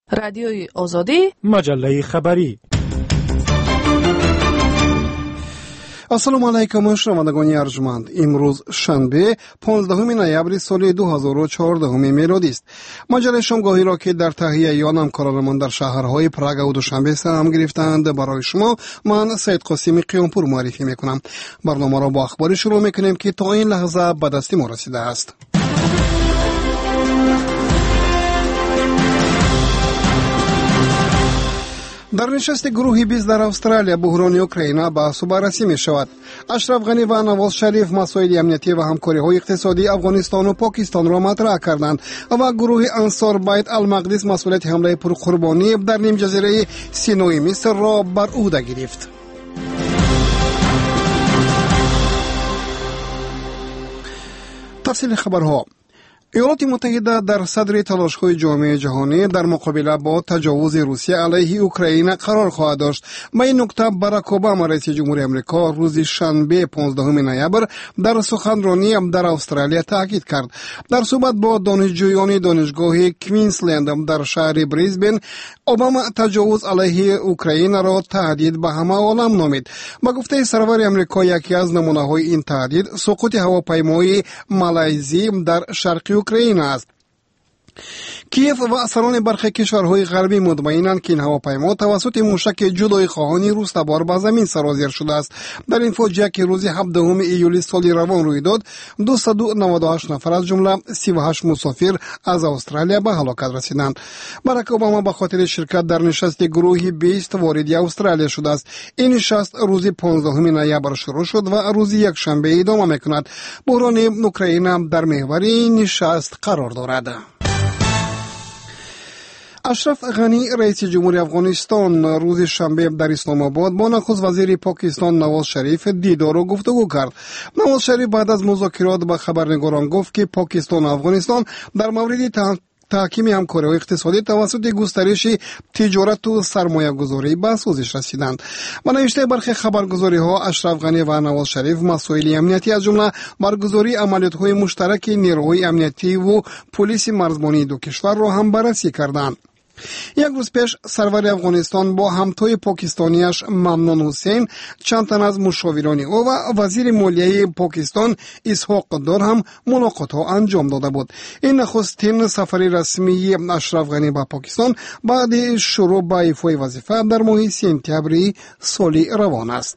رادیوی آزادی، مجله خبری. السلام علیکم شنوندگان ارجمند. امروز شنبه 15 نوامبر سال 2014 میلادی است. مجله شامگاهی را که در تهیه یا همکارانمان در شهرهای پراگ و دوشنبه سهم گرفتند برای شما من سید قاسمی قیامپور معرفی میکنم. برنامه را با اخباری شروع میکنیم که تا این لحظه به دست ما رسیده است. در نشست گروه 20 در استرالیا بحران اوکراین بحث و بررسی می شود. اشرف غنی و نواز شریف مسائل امنیتی و همکاری های اقتصادی افغانستان و پاکستان را مطرح کردند و گروه انصار بیت المقدس مسئولیت حمله پرقربانی در نیم جزیره سینای مصر را بر عهده گرفت. تفصیل خبرها. ایالات متحده در صدر تلاش‌های جامعه جهانی در مقابله با تجاوز روسیه علیه اوکراین قرار خواهد داشت. با این نکته باراک اوباما رئیس جمهور آمریکا روز شنبه 15 نوامبر در سخنرانی در استرالیا تاکید کرد. در صحبت با دانشجویان دانشگاه کوینزلند در شهر بریزبن، اوباما تجاوز علیه اوکراین را تهدید به همه عالم نامید. با گفته سرور آمریکا یکی از نمونه‌های این تهدید سقوط هواپیمای مالایزی در شرق اوکراین است. کیف و سران برخی کشورهای غربی مطمئنند که این هواپیما توسط موشک جدای خواهان روس تبار به زمین سرازیر شده است. در این فاجعه که روز 17 ایولی سال روان روی داد، 298 نفر از جمله 38 مسافر از استرالیا به هلاکت رسیدند. باراک اوباما به خاطر شرکت در نشست گروه 20 وارد استرالیا شده است. این نشست روز 15 نوامبر شروع شد و روز یکشنبه ادامه می‌کند. بحران اوکراین در محور این نشست قرار دارد. اشرف غنی رئیس جمهور افغانستان روز شنبه در اسلام آباد با نخست وزیر پاکستان نواز شریف دیدار و گفتگو کرد. نواز شریف بعد از مذاکرات با خبرنگاران گفت که پاکستان و افغانستان در مورد تحکیم همکاری اقتصادی توسط گسترش تجارت و سرمایه گذاری به سازش رسیدند. با نوشته برخی خبرگزاری ها، اشرف غنی و نواز شریف مسائل امنیتی از جمله برگزاری عملیات های مشترک نیروهای امنیتی و پلیس مرزبانی دو کشور را هم بررسی کردند. یک روز پیش سرور افغانستان با همتای پاکستانیش ممنون حسین، چند تن از مشاوران او و وزیر مالیه پاکستان اسحاق دار هم ملاقات ها انجام داده بود. این نخستین سفر رسمی اشرف غنی به پاکستان بعد شروع به ایفای وظیفه در ماه سپتامبر سال روان است.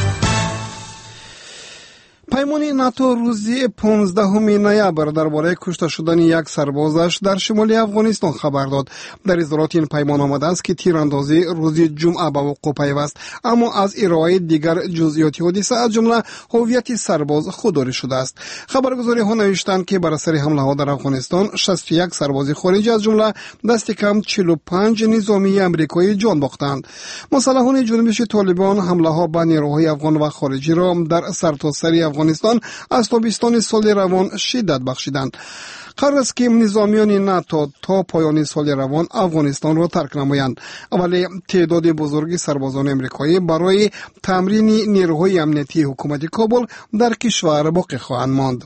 پیمان ناتو روز 15 نوامبر درباره کشته شدن یک سربازش در شمال افغانستان خبر داد. در اظهارات این پیمان آمده است که تیراندازی روز جمعه به وقوع پیوست، اما از ارائه دیگر جزئیات حادثه از جمله هویت سرباز خودداری شده است. خبرگزاری ها نوشتند که بر اثر حمله ها در افغانستان 61 سرباز خارجی از جمله دست کم 45 نظامی آمریکایی جان باختند. مسلحان جنبش طالبان حمله ها به نیروهای افغان و خارجی را در سرتاسر افغانستان از تابستان سال روان شدت بخشیدند. قرار است که نظامیان ناتو تا پایان سال روان افغانستان را ترک نمایند، ولی تعداد بزرگی سربازان امریکایی برای تمرین نیروهای امنیتی حکومت کابل در کشور باقی خواهند ماند.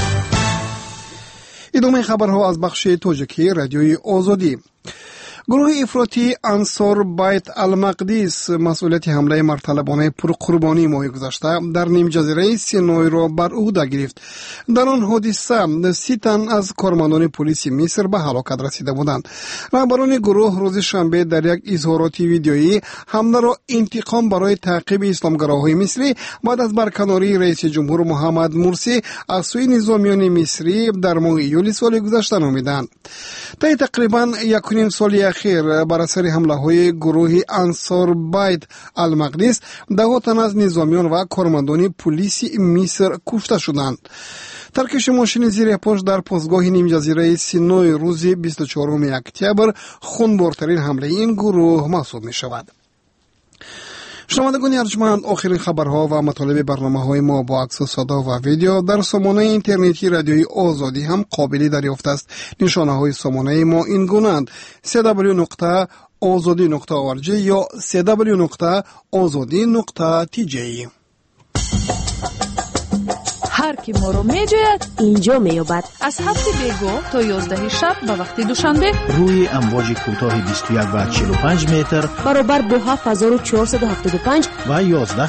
ادامه خبرها از بخش تاجیکی رادیوی آزادی. گروه افراطی انصار بیت المقدس مسئولیت حمله مرطلبانه پرقربانی ماه گذشته در نیم جزیره سینای را بر عهده گرفت. در آن حادثه 30 تن از کارمندان پلیس مصر به هلاکت رسیده بودند. رهبران گروه روز شنبه در یک اظهارات ویدیویی حمله را انتقام برای تعقیب اسلامگراهای مصری بعد از برکناری رئیس جمهور محمد مرسی از سوی نظامیان مصری در ماه ایولی سال گذشته نامیدند. طی تقریبا 1.5 سال اخیر بر اثر حمله های گروه انصار بیت المقدس 10 تن از نظامیان و کارمندان پلیس مصر کشته شدند. ترکش ماشین زیر پوش در پاسگاه نیم جزیره سینای روز 24 اکتبر خونبارترین حمله این گروه محسوب می شود. شنوندگان ارجمند، آخرین خبرها و مطالب برنامه‌های ما با عکس و صدا و ویدیو در سامانه اینترنتی رادیوی آزادی هم قابل دریافت است. نشانه‌های سامانه ما این گونه‌اند: www.azadi.org یا www.azadi.tj. هر کی ما رو میجوید اینجا میابد. از 7 بیگاه تا 11 شب به وقت دوشنبه روی امواج کوتاه 21 و 45 متر برابر با 7475 و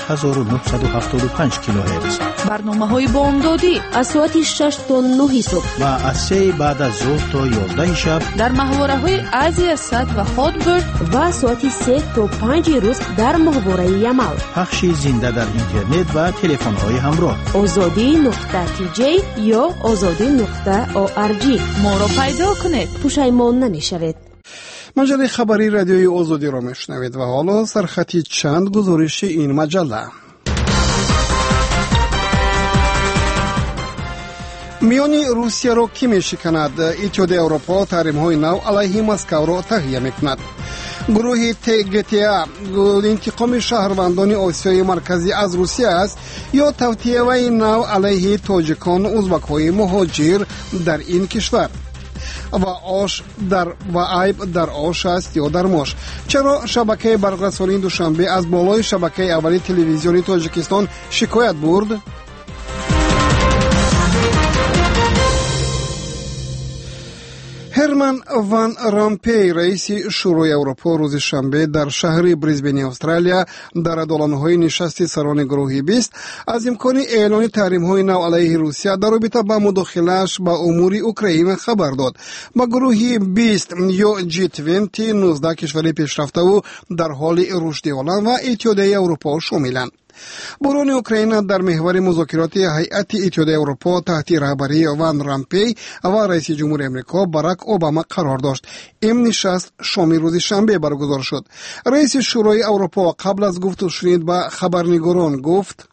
11975 کیلوهرتز. برنامه‌های بامدادی از ساعت 6 تا 9 صبح و از 3 بعد از ظهر تا 11 شب در محوره‌های آسیا صد و هادبرد و ساعت 3 تا 5 روز در محوره یمال. پخش زنده در اینترنت و تلفن‌های همراه. azadi.tj یا azadi.org. ما رو پیدا کنید. پشیمان نمیشوید. مجله خبری رادیوی آزادی را میشنوید و حالا سرخطی چند گزارش این مجله. میان روسیه را کی میشکند؟ اتحادیه اروپا تحریم‌های نو علیه مسکو را تهیه میکند. گروه TGTA انتقام شهروندان آسیای مرکزی از روسیه است یا توطئه نو علیه تاجیکان ازبک‌های مهاجر در این کشور؟ و عیب در آش است یا در ماش؟ چرا شبکه برقراری دوشنبه از بالای شبکه اولی تلویزیونی تاجیکستان شکایت برد؟ هرمن وان رامپی رئیس شورای اروپا روز شنبه در شهر بریزبن استرالیا در دالان‌های نشست سران گروه 20 از امکان اعلان تحریم‌های نو علیه روسیه در رابطه با مداخله‌اش با امور اوکراین خبر داد. با گروه 20 یا G20 19 کشور پیشرفته و در حال رشد اعلان و اتحادیه اروپا شاملند. بحران اوکراین در محور مذاکرات هیئت اتحادیه اروپا تحت رهبری وان رامپی و رئیس جمهور امریکا باراک اوباما قرار داشت. این نشست شام روز شنبه برگزار شد. رئیس شورای اروپا قبل از گفت و شنید با خبرنگاران گفت: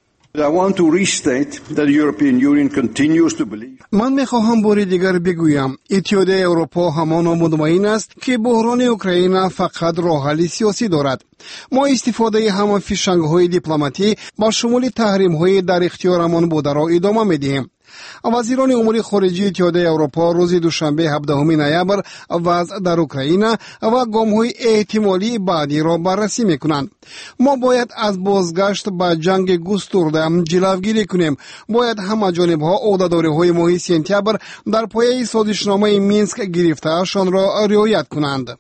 من میخواهم بار دیگر بگویم اتحادیه اروپا همان مطمئن است که بحران اوکراین فقط راه حل سیاسی دارد. ما استفاده همه فشنگ‌های دیپلماتی با شمول تحریم‌های در اختیارمان بوده را ادامه می‌دهیم. وزیران امور خارجه اتحادیه اروپا روز دوشنبه 17 نوامبر وضع در اوکراین و گام‌های احتمالی بعدی را بررسی می‌کنند. ما باید از بازگشت به جنگ گسترده جلوگیری کنیم. باید همه جانب‌ها عهده‌داری‌های ماه سپتامبر در پایه سازشنامه مینسک گرفته‌شان را رعایت کنند.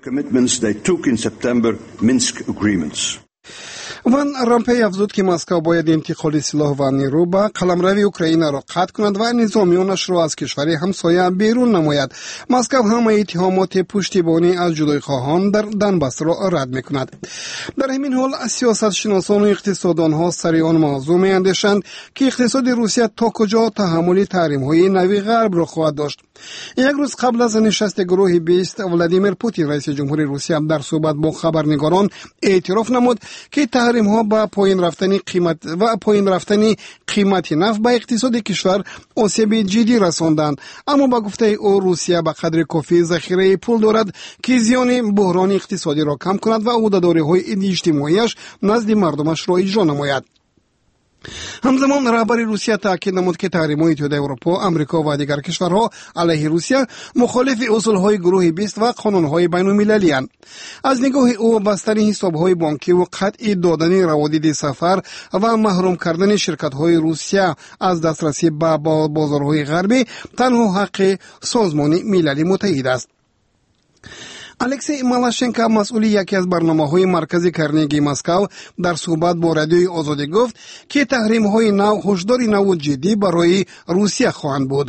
وان رامپی افزود که مسکو باید انتقال سلاح و نیرو به قلمرو اوکراین را قطع کند و نظامیانش را از کشور همسایه بیرون نماید. مسکو همه اتهامات پشتیبانی از جدایی‌خواهان در دنباس را رد می‌کند. در همین حال سیاستشناسان و اقتصاددان‌ها سر آن موضوع می‌اندیشند که اقتصاد روسیه تا کجا تحمل تحریم‌های نوی غرب را خواهد داشت. یک روز قبل از نشست گروه 20 ولادیمیر پوتین رئیس جمهور روسیه در صحبت با خبرنگاران اعتراف نمود که تحریم‌ها با پایین رفتن قیمت نفت به اقتصاد کشور آسیب جدی رساندند. اما با گفته او روسیه به قدر کافی ذخیره پول دارد که زیان بحران اقتصادی را کم کند و عهده‌داری‌های اجتماعیش نزد مردمش را اجرا نماید. همزمان رهبر روسیه تاکید نمود که تحریم‌های اتحادیه اروپا، آمریکا و دیگر کشورها علیه روسیه مخالف اصول‌های گروه 20 و قانون‌های بین‌المللی اند. از نگاه او بستن حساب‌های بانکی و قطع دادن روابط سفر و محروم کردن شرکت‌های روسیه از دسترسی به بازارهای غربی تنها حق سازمان ملل متحد است. الکسی مالاشنکو مسئول یکی از برنامه‌های مرکزی کرنگی مسکو در صحبت با رادیوی آزادی گفت که تحریم‌های نو هشداری نو جدی برای روسیه خواهند بود.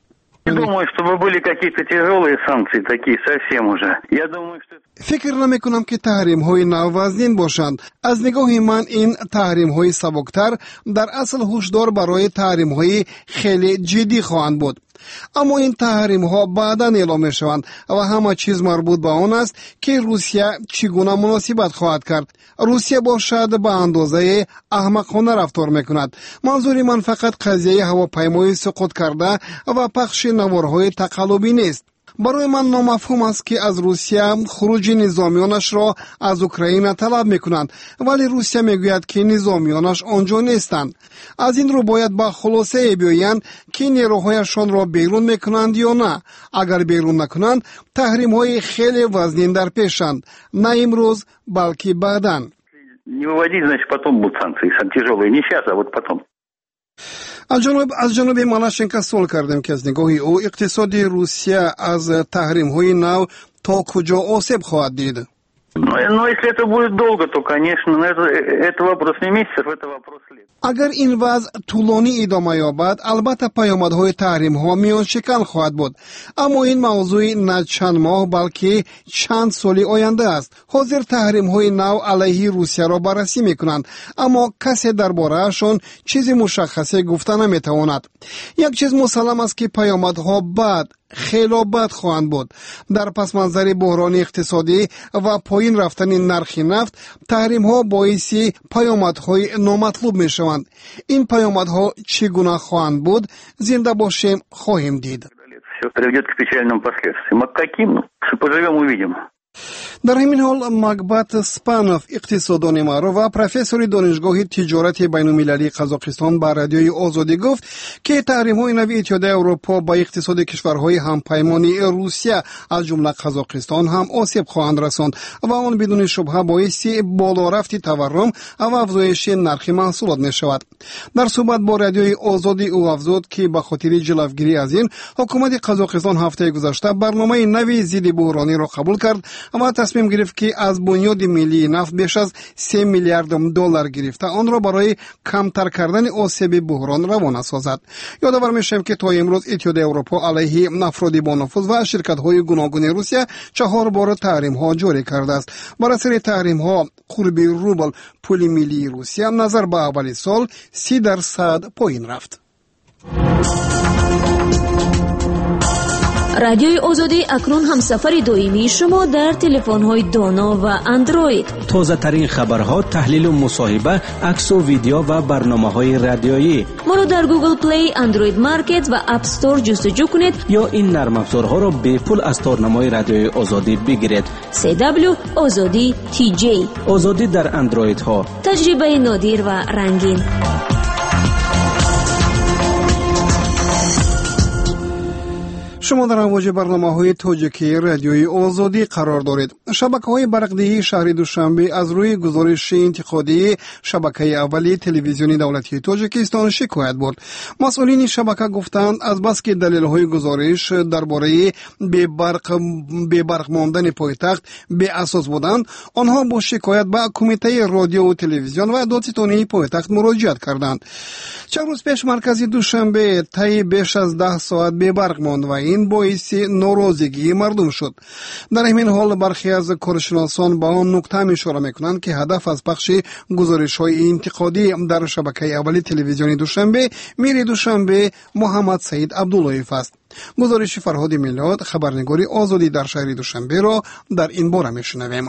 فکر نمی‌کنم که تحریم‌های نو وزین باشند. از نگاه من این تحریم‌های سبکتر در اصل هشدار برای تحریم‌های خیلی جدی خواهند بود. اما این تحریم‌ها بعداً اعلام می‌شوند و همه چیز مربوط به آن است که روسیه چگونه مناسبت خواهد کرد. روسیه باشد به اندازه احمقانه رفتار می‌کند. منظور من فقط قضیه هواپیمای سقوط کرده و پخش نوارهای تقلبی نیست. برای من نامفهوم است که از روسیه خروج نظامیانش را از اوکراین طلب میکنند، ولی روسیه میگوید که نظامیانش آنجا نیستند. از این رو باید با خلاصه بیایند که نیروهایشان را بیرون میکنند یا نه. اگر بیرون نکنند تحریم های خیلی وزنین در پیشند، نه امروز بلکه بعداً. از جنوب مالاشنکا سوال کردیم که از نگاه او اقتصاد روسیه از تحریم های نو تا کجا آسیب خواهد دید؟ Но если это будет долго, то, конечно, это вопрос не месяцев, это вопрос лет. اگر این وضع طولانی ادامه یابد البته پیامدهای تحریم ها میان شکن خواهد بود، اما این موضوع نه چند ماه بلکه چند سال آینده است. حاضر تحریم های نو علیه روسیه را بررسی میکنند، اما کسی دربارهشان چیزی مشخصی گفته نمیتواند. یک چیز مسلم است که پیامدها خیلی بد خواهند بود. در پس منظر بحران اقتصادی و پایین رفتن نرخ نفت، تحریم ها باعث پیامدهای نامطلوب می شوند. این پیامدها چگونه خواهند بود؟ زنده باشیم خواهیم دید. در همین حال مکبت سپانوف اقتصاددان معروف و پروفسور دانشگاه تجارت بین‌المللی قزاقستان به رادیوی آزادی گفت که تحریم‌های نوی اتحادیه اروپا با اقتصاد کشورهای همپیمانی روسیه از جمله قزاقستان هم آسیب خواهند رساند و آن بدون شبهه باعث بالا رفت تورم و افزایش نرخ محصولات می‌شود. در صحبت با رادیوی آزادی او افزود که به خاطر جلوگیری از این حکومت قزاقستان هفته گذشته برنامه نوی ضد بحرانی را قبول کرد و تصمیم گرفت که از بنیاد ملی نفت بیش از 3 میلیارد دلار گرفته آن را برای کمتر کردن آسیب بحران روانه سازد. یادآور میشیم که تا امروز اتحادیه اروپا علیه افراد با نفوذ و شرکت‌های گوناگون روسیه 4 بار تحریم‌ها جاری کرده است. بر اثر تحریم‌ها قرب روبل پول ملی روسیه نظر به اول سال 30% پایین رفت. رادیوی آزادی اکنون هم سفر دائمی شما در تلفن‌های دانا و اندروید. تازه ترین خبرها، تحلیل و مصاحبه، عکس و ویدیو و برنامه‌های رادیویی. ما رو در گوگل پلی، اندروید مارکت و اپ استور جستجو کنید یا این نرم افزارها را به پول از تارنمای رادیوی آزادی بگیرید. CW آزادی TJ. آزادی در اندروید ها. تجربه نادر و رنگین. شما در امواج برنامه‌های تاجیکی رادیوی آزادی قرار دارید. شبکه‌های برق‌دهی شهر دوشنبه از روی گزارش انتقادی شبکه اولی تلویزیونی دولتی تاجیکستان شکایت برد. مسئولین شبکه گفتند از بس که دلایل گزارش درباره بی برق ماندن پایتخت بی اساس بودند، آنها با شکایت به کمیته رادیو و تلویزیون و دادستانی پایتخت مراجعت کردند. چند روز پیش مرکز دوشنبه طی بیش از 10 ساعت بی برق ماند و این باعث ناراضگی مردم شد. در همین حال برخی از کارشناسان با آن نکته اشاره میکنند که هدف از پخش گزارش‌های انتقادی در شبکه اولی تلویزیونی دوشنبه میر دوشنبه محمد سعید عبداللهیف است. گزارش فرهاد میلاد خبرنگاری آزادی در شهر دوشنبه را در این باره میشنویم.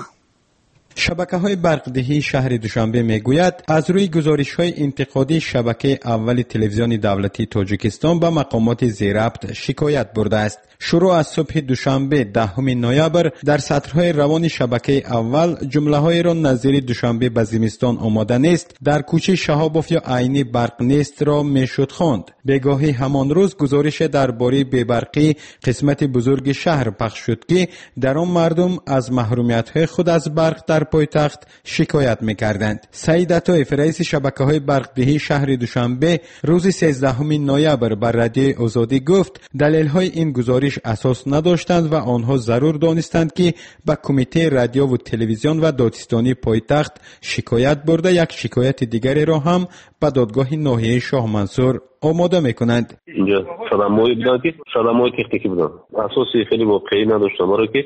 شبکه‌های برق‌دهی شهر دوشنبه میگوید از روی گزارش‌های انتقادی شبکه اول تلویزیون دولتی تاجیکستان به مقامات زیرربط شکایت برده است. شروع از صبح دوشنبه 10 نوامبر در سطرهای روان شبکه اول جمله‌های را نظیر دوشنبه به زمستان آماده نیست، در کوچه شهابوف یا عینی برق نیست را میشد خواند. بگاهی همان روز گزارش درباره بی‌برقی قسمت بزرگ شهر پخش شد که در آن مردم از محرومیت‌های خود از برق در پایتخت شکایت می‌کردند. سعید عطایف رئیس شبکه‌های برق‌دهی شهر دوشنبه روز 13 نوامبر بر رادیوی آزادی گفت دلایل‌های این گزارش اساس نداشتند و آنها ضرور دانستند که به کمیته رادیو و تلویزیون و دادستانی پایتخت شکایت برده یک شکایت دیگری را هم به دادگاه ناحیه شاه منصور آماده میکنند. اینجا صدمه‌ای بودن که صدمه‌های تکنیکی بودن، اساسی خیلی واقعی نداشتن، برای که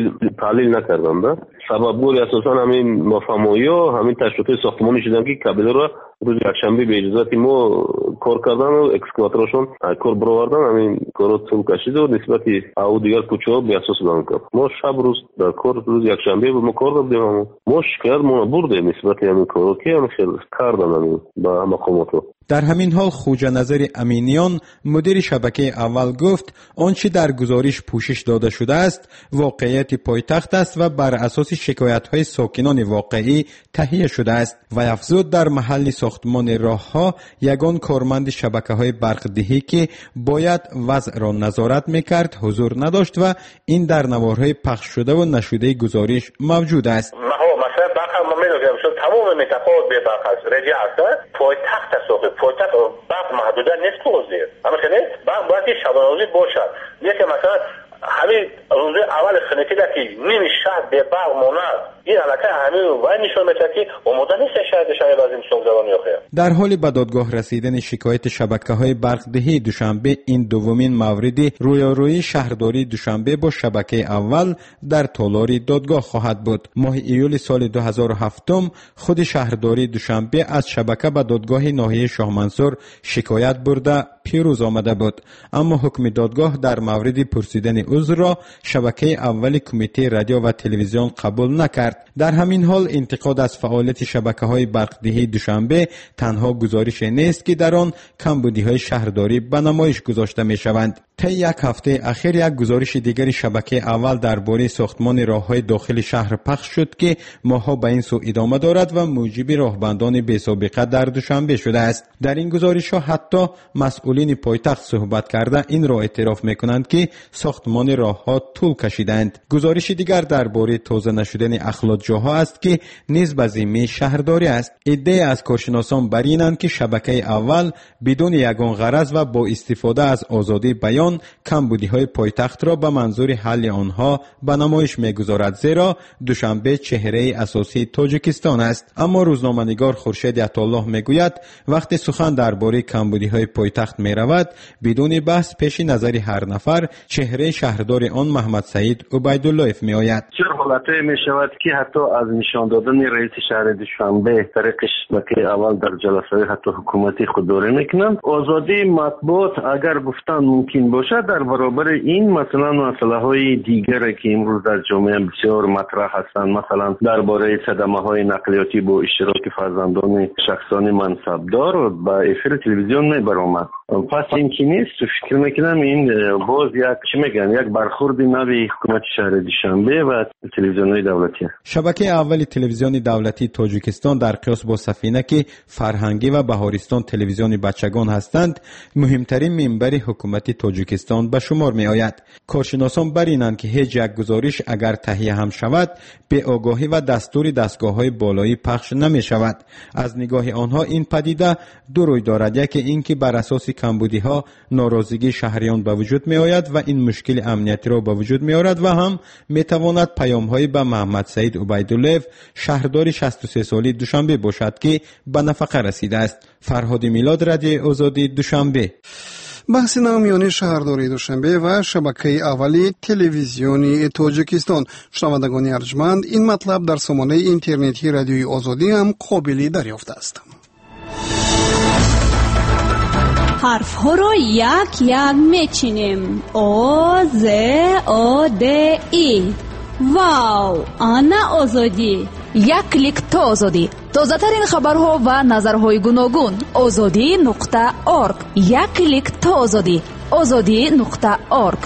تحلیل نکردن. سببگوی اساسا همین مفاهیم و همین تشریفات ساختمانی شدن که کابل را روز یکشنبه به اجازه ما کار کردن و اکسکاواتورشون کار برآوردن، همین کارو طول کشید و نسبت او دیگر کوچه‌ها به اساس بودن کرد. ما شب روز در کار روز یکشنبه ما کار دادیم، ما شکایت ما برده نسبت همین کارو که هم خیلی کردن همین با مقامات. در همین حال خوجا نظر امینیان مدیر شبکه اول گفت آنچه در گزارش پوشش داده شده است واقعیت پایتخت است و بر اساس شکایت‌های ساکنان واقعی تهیه شده است و افزود در محل ساختمان راه‌ها یگان کارمند شبکه‌های برق‌دهی که باید وضع را نظارت می‌کرد حضور نداشت و این در نوارهای پخش شده و نشده گزارش موجود است. ما میگم چون تمام منطقه به برق از رجع است پایتخت سوق پایتخت برق محدوده نیست توزیع اما خیلی برق باید شبانه‌روزی باشد یکی مثلا همین روز اول خنکی که نیم شهر به برق موند این علاقه همین وای نشون میده که اومده نیست شهر بعضی سوگزارانی آخه. در حال به دادگاه رسیدن شکایت شبکه‌های برق‌دهی دوشنبه این دومین مورد رویارویی شهرداری دوشنبه با شبکه اول در تالار دادگاه خواهد بود. ماه ایول سال 2007 خود شهرداری دوشنبه از شبکه به دادگاه ناحیه شاه منصور شکایت برده پیروز آمده بود، اما حکم دادگاه در مورد پرسیدن عذر را شبکه اول کمیته رادیو و تلویزیون قبول نکرد. در همین حال انتقاد از فعالیت شبکه‌های برق‌دهی دوشنبه تنها گزارش نیست که در آن کمبودی‌های شهرداری به نمایش گذاشته می‌شوند. طی یک هفته اخیر یک گزارش دیگر شبکه اول درباره ساختمان راه‌های داخل شهر پخش شد که ماه‌ها به این سو ادامه دارد و موجب راهبندان بی‌سابقه در دوشنبه شده است. در این گزارش‌ها حتی مسئولین پایتخت صحبت کرده این را اعتراف می‌کنند که ساختمان راه‌ها طول کشیدند. گزارش دیگر درباره تازه نشدن اخلاط‌جاها است که نیز به ذمه شهرداری است. ادعای از کارشناسان بر اینند که شبکه اول بدون یگان غرض و با استفاده از آزادی بیان کمبودی‌های پایتخت را به منظور حل آنها به نمایش می‌گذارد، زیرا دوشنبه چهره اساسی تاجیکستان است. اما روزنامه‌نگار خورشید عطاالله میگوید وقتی سخن درباره کمبودی‌های پایتخت می‌رود بدون بحث پیش نظر هر نفر چهره شهردار آن محمد سعید عبیدالله‌اف می‌آید. چه حالتی می‌شود که حتی از نشان دادن رئیس شهر دوشنبه طریق شبکه اول در جلسه حتی حکومتی خودداری می‌کنند. آزادی مطبوعات اگر گفتن ممکن باشد در برابر این مثلا مسائل دیگری که امروز در جامعه بسیار مطرح هستند، مثلا درباره صدمه‌های نقلیاتی با اشتراک فرزندان شخصان منصبدار با افر تلویزیون میبرآمد. پس این که نیست فکر میکنم این باز یک برخورد نوی حکومت شهر دوشنبه و تلویزیون‌های دولتی. شبکه اول تلویزیون دولتی تاجیکستان در قیاس با سفینه که فرهنگی و بهارستان تلویزیون بچگان هستند مهمترین منبر حکومت تاجیکستان به شمار می آید. کارشناسان بر اینند که هیچ یک گزارش اگر تهیه هم شود به آگاهی و دستور دستگاه‌های بالایی پخش نمی شود. از نگاه آنها این پدیده دو روی دارد، یکی این که بر اساس کمبودی‌ها ناراضگی شهریان به وجود می آید و این مشکل امنیتی را به وجود می آورد و هم می تواند پیام‌های به محمد سعید عبیدالله‌اف شهردار 63 سالی دوشنبه باشد که به نفقه رسیده است. فرهاد میلاد، رادیو آزادی، دوشنبه. بحث نامیان شهرداری دوشنبه و شبکه اولی تلویزیونی تاجیکستان. شنوندگان ارجمند، این مطلب در سامانه اینترنتی رادیوی آزادی هم قابل دریافت است. حرف ها را یک یک میچینیم. او ز او د ای. واو، آنا آزادی. یک کلیک تا آزادی. تازه ترین خبرها و نظرهای گوناگون. azadi.org. یک کلیک تا آزادی. azadi.org.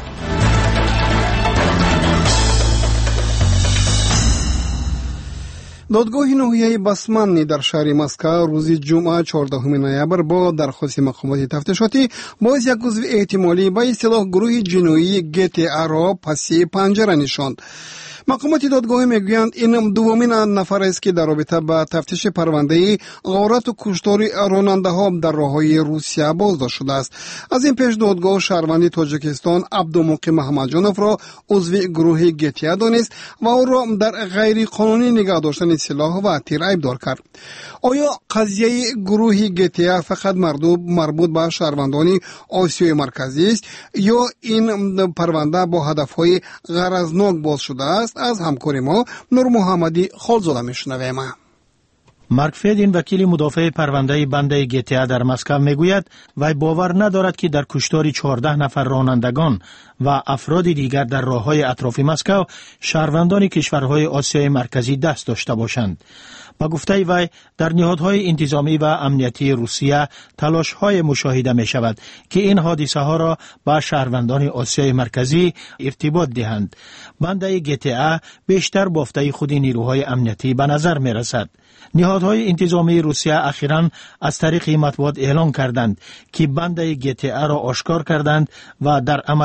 دادگاه ناحیه بسمنی در شهر مسکو روز جمعه 14 نوامبر با درخواست مقامات تفتیشاتی باز یک عضو احتمالی به اصطلاح گروه جنایی GTA را پسی پنجره نشاند. مقامات دادگاه میگویند این دومین نفر است که در رابطه با تفتیش پرونده غارت و کشتار راننده ها در راههای روسیه بازداشت شده است. از این پیش دادگاه شهروند تاجیکستان عبدالمقیم محمدجانوف را عضو گروه گتیا دانست و او را در غیر قانونی نگاه داشتن سلاح و تیر ایبدار کرد. آیا قضیه گروه گتیا فقط مربوط به شهروندان آسیای مرکزی است یا این پرونده با هدفهای غرضناک باز شده است؟ از همکار ما نور محمدی خالزاده میشنویم. مارک فیدین، وکیل مدافع پرونده بند GTA در مسکو میگوید وی باور ندارد که در کشتار 14 نفر رانندگان و افراد دیگر در راههای اطراف مسکو شهروندان کشورهای آسیای مرکزی دست داشته باشند. با گفته وی در نهادهای انتظامی و امنیتی روسیه تلاش‌های مشاهده می شود که این حادثه ها را با شهروندان آسیای مرکزی ارتباط دهند. بند GTA بیشتر بافته خود نیروهای امنیتی به نظر می رسد. نهادهای انتظامی روسیه اخیراً از طریق مطبوعات اعلام کردند که بند GTA را آشکار کردند و در عملیات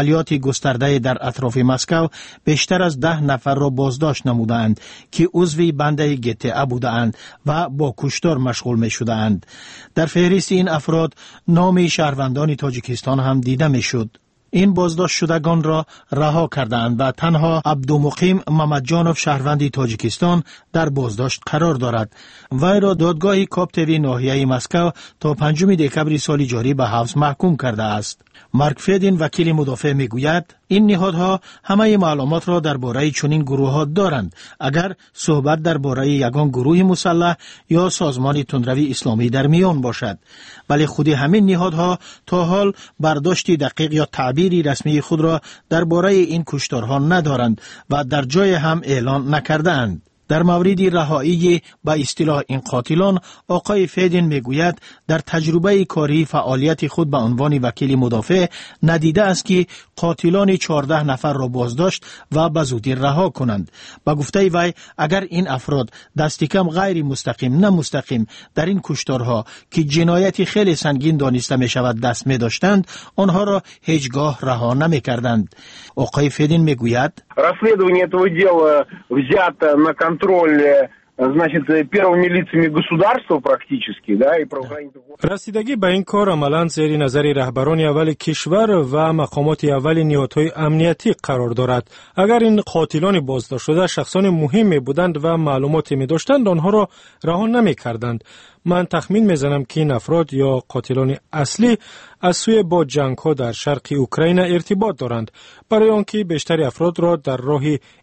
گسترده در اطراف مسکو بیشتر از 10 نفر را بازداشت نمودند که عضو بنده گتئه بودند و با کشتار مشغول می شدند. در فهرست این افراد نام شهروندان تاجیکستان هم دیده می شد. این بازداشت شدگان را رها کردند و تنها عبدالمقیم محمدجانوف شهروند تاجیکستان در بازداشت قرار دارد. وی را دادگاه کاپتوی ناحیه مسکو تا 5 دکبر سال جاری به حبس محکوم کرده است. مارک فدین وکیل مدافع میگوید این نهادها همه معلومات را درباره چنین گروه‌ها دارند. اگر صحبت درباره یگان گروه مسلح یا سازمان تندروی اسلامی در میان باشد، ولی خود همین نهادها تا حال برداشتی دقیق یا تعبیری رسمی خود را درباره این کشتارها ندارند و در جای هم اعلان نکرده‌اند. در مورد رهایی به اصطلاح این قاتلان، آقای فدین میگوید در تجربه کاری فعالیت خود به عنوان وکیل مدافع ندیده است که قاتلان 14 نفر را بازداشت و به زودی رها کنند. به گفته وی اگر این افراد دست کم غیر مستقیم نه مستقیم در این کشتارها که جنایتی خیلی سنگین دانسته می شود دست می داشتند، آنها را هیچگاه رها نمی کردند. آقای فدین میگوید расследование этого дела взято на контроль, значит, первыми лицами государства практически, да, и правоохранительных органов. رسیدگی به این کار عملاً زیر نظر رهبران اول کشور و مقامات اول نهادهای امنیتی قرار دارد. اگر این قاتلان بازداشت شده شخصان مهمی بودند و معلوماتی می داشتند، آنها را رها نمی کردند. من تخمین میزنم که این افراد یا قاتلان اصلی از سوی با جنگ ها در شرق اوکراین ارتباط دارند، برای آنکه بیشتر افراد را در راه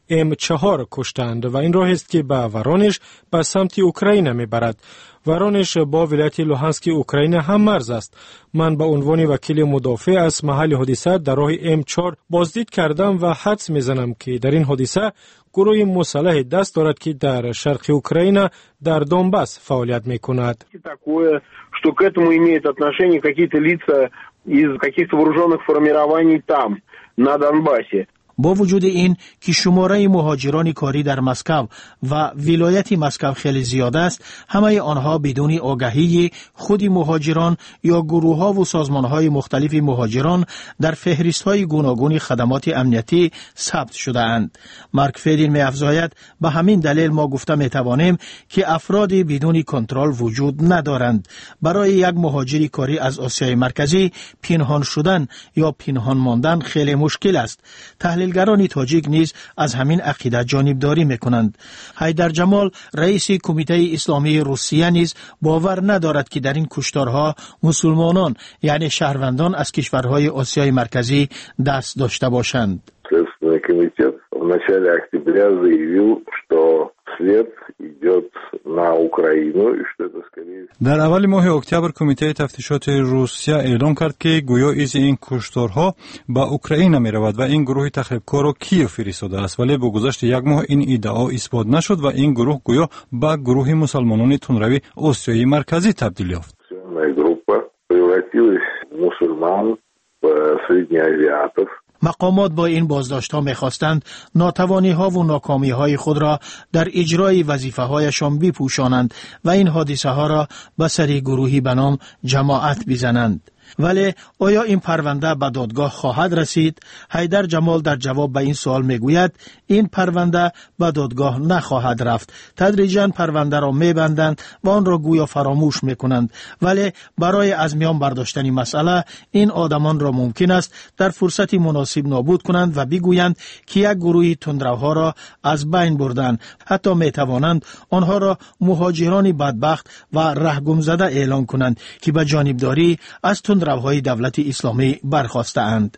M4 کشتند و این راه است که به ورانش به سمت اوکراین میبرد. ورانش با ولایت لوهانسک اوکراین هم مرز است. من به عنوان وکیل مدافع از محل حادثه در راه M4 بازدید کردم و حدس میزنم که در این حادثه گروه مسلح دست دارد که در شرق اوکراین در دونباس فعالیت میکند. Такое, что к этому имеют отношение какие-то лица из каких-то вооруженных формирований там, на Донбассе. با وجود این که شماره مهاجران کاری در مسکو و ولایت مسکو خیلی زیاد است، همه آنها بدون آگاهی خود مهاجران یا گروه‌ها و سازمان‌های مختلف مهاجران در فهرست‌های گوناگون خدمات امنیتی ثبت شده‌اند. مارک فدین می‌افزاید به همین دلیل ما گفته می‌توانیم که افرادی بدون کنترل وجود ندارند. برای یک مهاجری کاری از آسیای مرکزی پنهان شدن یا پنهان ماندن خیلی مشکل است. تحلیلگران تاجیک نیز از همین عقیده جانبداری میکنند. حیدر جمال رئیس کمیته اسلامی روسیه نیز باور ندارد که در این کشتارها مسلمانان یعنی شهروندان از کشورهای آسیای مرکزی دست داشته باشند. Следственный комитет в начале октября заявил, что след идет на Украину и что это скорее. در اول ماه اکتبر کمیته تفتیشات روسیه اعلام کرد که گویا ایز این کشتارها به اوکراین می رود و این گروه تخریبکار را کیف فرستاده است، ولی با گذشت یک ماه این ادعا اثبات نشد و این گروه گویا به گروه مسلمانان تندروی آسیای مرکزی تبدیل یافت. Группа превратилась в мусульман, в среднеазиатов. مقامات با این بازداشت‌ها می‌خواستند ناتوانی‌ها و ناکامی‌های خود را در اجرای وظیفه‌هایشان بپوشانند و این حادثه‌ها را به سر گروهی به نام جماعت بزنند. ولی آیا این پرونده به دادگاه خواهد رسید؟ حیدر جمال در جواب به این سوال میگوید این پرونده به دادگاه نخواهد رفت. تدریجاً پرونده را میبندند و آن را گویا فراموش میکنند، ولی برای از میان برداشتن مسئله این آدمان را ممکن است در فرصت مناسب نابود کنند و بگویند که یک گروه تندروها را از بین بردند. حتی میتوانند آنها را مهاجران بدبخت و رهگم زده اعلان کنند که به جانبداری از تندروهای دولت اسلامی برخاسته‌اند.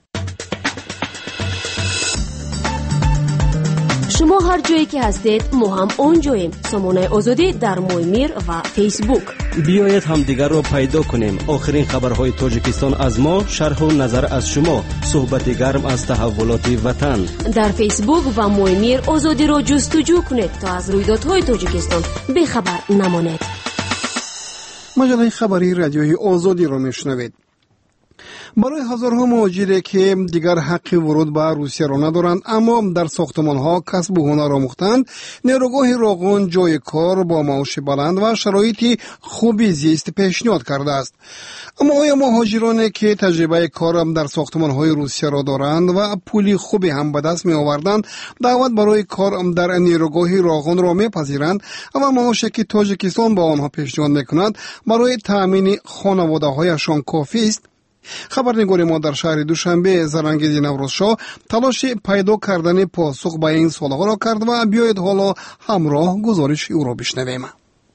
شما هر جایی که هستید ما هم اونجاییم. سامانه آزادی در مویمیر و فیسبوک. بیایید همدیگر را پیدا کنیم. آخرین خبرهای تاجیکستان از ما، شرح و نظر از شما، صحبت گرم از تحولات وطن. در فیسبوک و مویمیر آزادی را جستجو کنید تا از رویدادهای تاجیکستان بیخبر نمانید. مجله خبری رادیوی آزادی را میشنوید. برای هزارها مهاجری که دیگر حق ورود به روسیه را ندارند اما در ساختمان‌ها کسب و هنر آموختند، نیروگاه راغون جای کار با معاش بلند و شرایط خوبی زیست پیشنهاد کرده است. اما آیا مهاجرانی که تجربه کار در ساختمان‌های روسیه را دارند و پولی خوبی هم به دست می‌آوردند دعوت برای کار در نیروگاه راغون را می‌پذیرند و معاشی که تاجیکستان به آنها پیشنهاد می‌کند برای تأمین خانواده‌هایشان کافی است؟ خبرنگار ما در شهر دوشنبه زرانگیز نوروزشاه تلاش پیدا کردن پاسخ به این سوالها را کرد و بیایید حالا همراه گزارش او را بشنویم.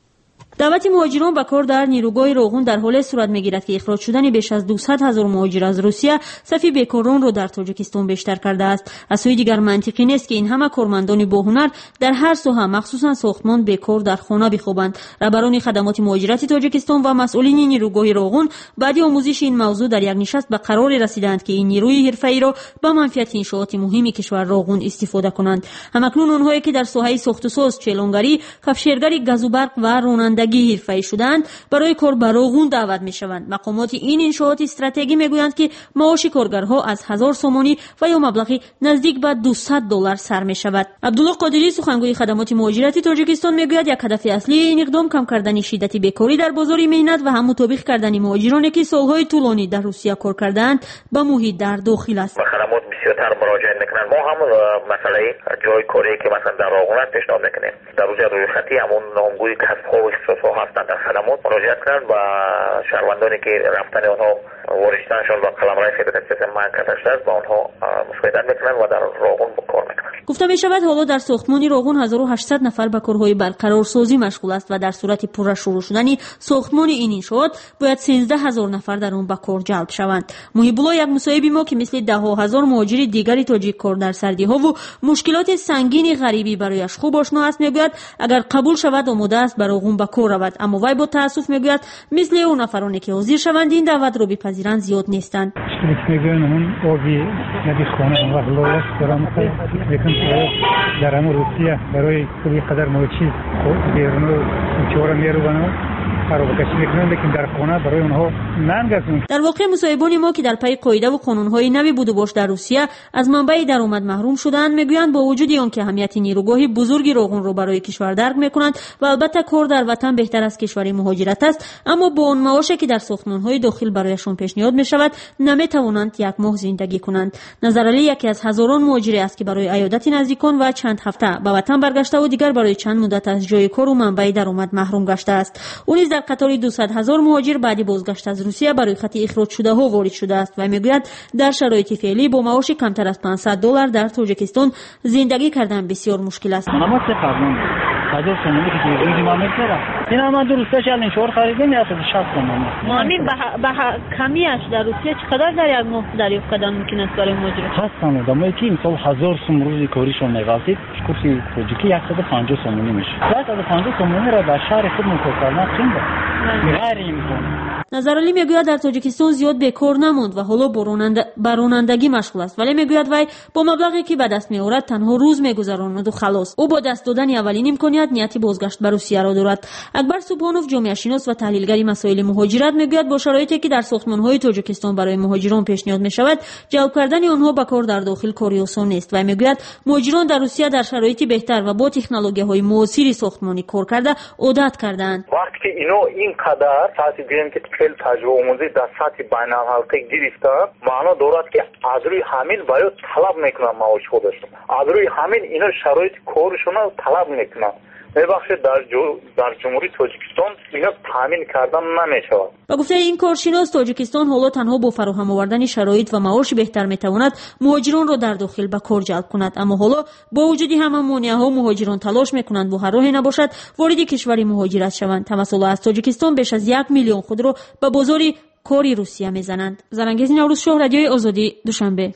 دعوت مهاجران به کار در نیروگاه راغون در حال صورت می‌گیرد که اخراج شدن بیش از 200,000 مهاجر از روسیه صف بیکاران را در تاجیکستان بیشتر کرده است. از سوی دیگر منطقی نیست که این همه کارمندان با هنر در هر ساحه مخصوصا ساختمان بیکار در خانه بخوابند. رهبران خدمات مهاجرت تاجیکستان و مسئولین نیروگاه راغون بعد آموزش این موضوع در یک نشست به قرار رسیدند که این نیروی حرفه‌ای را به منفعت انشاءات مهم کشور راغون استفاده کنند. همکنون آنهایی که در ساحه ساخت و ساز، چیلانگری، کفشیرگری، گاز و برق و رانندگی حرفه‌ای شدند برای کار به راغون دعوت می‌شوند. مقامات این انشاءات استراتژی می‌گویند که معاش کارگرها از 1000 سومانی و یا مبلغی نزدیک به $200 سر می‌شود. عبدالله قادری سخنگوی خدمات مهاجرت تاجیکستان می‌گوید یک هدف اصلی این اقدام کم کردن شدت بیکاری در بازار مهنت و هم مطابق کردن مهاجرانی که سال‌های طولانی در روسیه کار کردند به محیط در داخل است. خدمات بسیارتر مراجعه می‌کنند. ما هم مسئله جای کاری که مثلا در راغون پیشنهاد می‌کنیم در روز رویخطی همون نامگوی کسب‌ها و اختصاص‌ها هستند در خدمات مراجعه کنند و شهروندانی که رفتن آنها وارشتنشان و قلمرو خدمت سیستم منکتش است با آنها مساعدت می‌کنند و در راغون کار می‌کنند. گفته می‌شود حالا در ساختمان راغون 1800 نفر به کارهای برقرارسازی مشغول است و در صورت پوره شروع شدن ساختمان این انشاءات باید 13000 نفر در آن به کار جلب شوند. محیب الله یک مصاحب ما که مثل ده‌ها هزار مهاجر دیگری تاجیک کار در سردی‌ها و مشکلات سنگین غریبی برایش خوب آشنا است می‌گوید اگر قبول شود آماده است بر راغون به کار رود، اما وی با تأسف می‌گوید مثل اون نفرانی که حاضر شوند این دعوت را بپذیرند زیاد نیستند. در همون روسیه برای کلی قدر موچی بیرونو چهار میرو بنو در واقع مصاحبان ما که در پی قاعده و قانون‌های نوی بود و باش در روسیه از منبع درآمد محروم شدند میگویند با وجود آنکه اهمیت نیروگاه بزرگی راغون را برای کشور درک میکنند و البته کار در وطن بهتر از کشور مهاجرت است، اما با آن معاشی که در ساختمان‌های داخل برایشان پیشنهاد میشود نمیتوانند یک ماه زندگی کنند. نظرعلی یکی از هزاران مهاجری است که برای عیادت نزدیکان و چند هفته به وطن برگشته و دیگر برای چند مدت از جای کار و منبع درآمد محروم گشته است. او نیز در قطار 200,000 مهاجر بعد بازگشت از روسیه برای خط اخراج شده ها وارد شده است و میگوید در شرایط فعلی با معاش کمتر از $500 در تاجیکستان زندگی کردن بسیار مشکل است. هزار سومانی که دیروزی ما می‌خرم. این هم در روسیه چند انشور خریدیم یا 60 سومانی. مامی به کمیش در روسیه چقدر در یک ماه دریافت کردن ممکن است برای مهاجر؟ هستن آدمایی که مثلا 1000 سوم روزی کاریشون می‌گذرید، کورسی تاجیکی 150 سومانی میشه. 150 سومانی را در شهر خود مکافات چنده؟ غیر امکان. نظرعلی میگوید در تاجیکستان زیاد بیکار نموند و حالا به رانندگی مشغول است، ولی میگوید وی با مبلغی که به دست میآورد تنها روز میگذراند و خلاص. او با دست دادن اولین امکانیت نیتی بازگشت به روسیه را دارد. اکبر سبحانوف جامعه شناس و تحلیلگر مسائل مهاجرت میگوید با شرایطی که در ساختمان‌های تاجیکستان برای مهاجران پیشنهاد میشود جلب کردن آنها به کار در داخل کاری آسان نیست و میگوید مهاجران در روسیه در شرایطی بهتر و با تکنولوژی‌های معاصر ساختمانی کار کرده عادت کردند. وقتی که اینو اینقدر ساعتی دیدیم که خیلی تجربه آموزی در سطح بین‌المللی گرفته، معنا دارد که از روی همین باید طلب میکنن معاش خودشون، از روی همین اینا شرایط کارشون رو طلب میکنن. ببخشید در جمهوری تاجیکستان اینا تامین کردن نمیشود. با گفته این کارشناس تاجیکستان حالا تنها با فراهم آوردن شرایط و معاش بهتر میتواند مهاجران را در داخل به کار جلب کند، اما حالا با وجود همه مانع‌ها مهاجران تلاش میکنند با هر راهی نباشد وارد کشور مهاجرت شوند. تمثال از تاجیکستان بیش از 1 میلیون خود را به بازار کاری روسیه میزنند. زرانگیز نوروزشاه، رادیوی آزادی، دوشنبه.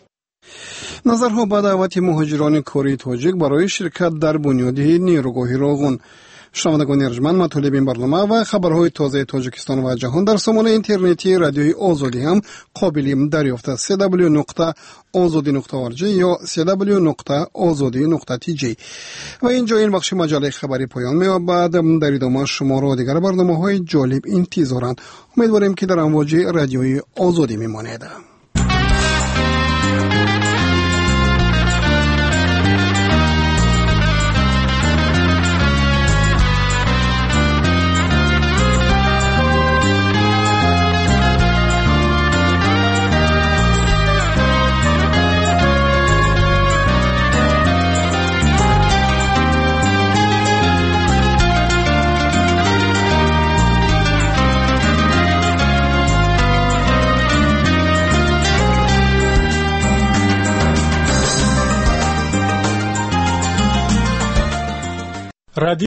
نظرها به دعوت مهاجران کاری تاجیک برای شرکت در بنیاد نیروگاه راغون. شنوندگان ارجمند، مطالب این برنامه و خبرهای تازه تاجیکستان و جهان در سامانه اینترنتی رادیوی آزادی هم قابل دریافت است. www.azadi.org یا www.azadi.tg. و اینجا این بخش مجله خبری پایان می‌یابد. در ادامه شما را دیگر برنامه‌های جالب انتظارند. امیدواریم که در امواج رادیوی آزادی میمانید.